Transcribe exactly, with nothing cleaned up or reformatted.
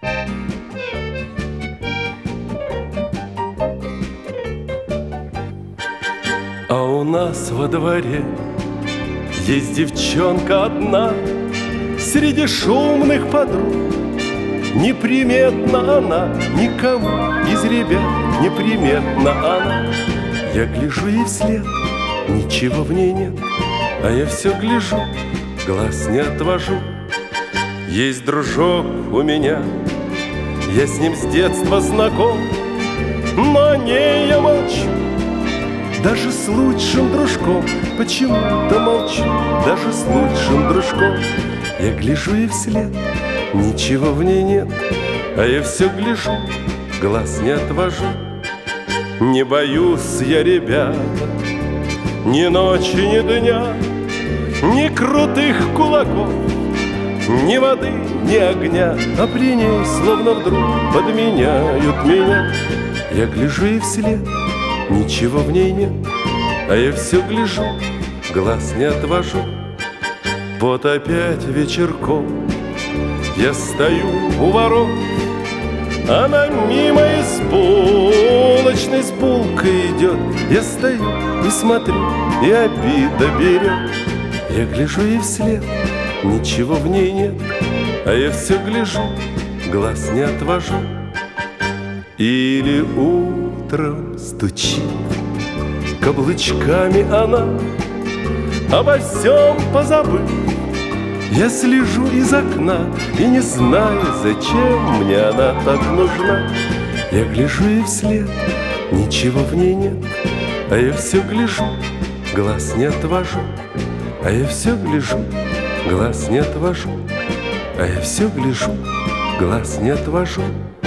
А у нас во дворе есть девчонка одна, среди шумных подруг. Неприметна она никому из ребят, неприметна она. Я гляжу ей вслед, ничего в ней нет, а я все гляжу, глаз не отвожу. Есть дружок у меня, я с ним с детства знаком, но о ней я молчу. Даже с лучшим дружком почему-то молчу. Даже с лучшим дружком я гляжу ей вслед, ничего в ней нет, а я все гляжу, глаз не отвожу. Не боюсь я, ребята, ни ночи, ни дня, ни крутых кулаков, ни воды, ни огня, а при ней словно вдруг подменяют меня. Я гляжу ей вслед, ничего в ней нет, а я все гляжу, глаз не отвожу. Вот опять вечерком я стою у ворот, она мимо из булочной с булкой идет. Я стою и смотрю, и обида берет. Я гляжу ей вслед, ничего в ней нет, а я все гляжу, глаз не отвожу. Или утром стучит каблучками она, обо всем позабыв. Я слежу из окна и не знаю, зачем мне она так нужна. Я гляжу ей вслед, ничего в ней нет, а я все гляжу, глаз не отвожу. А я все гляжу, глаз не отвожу. А я все гляжу, глаз не отвожу.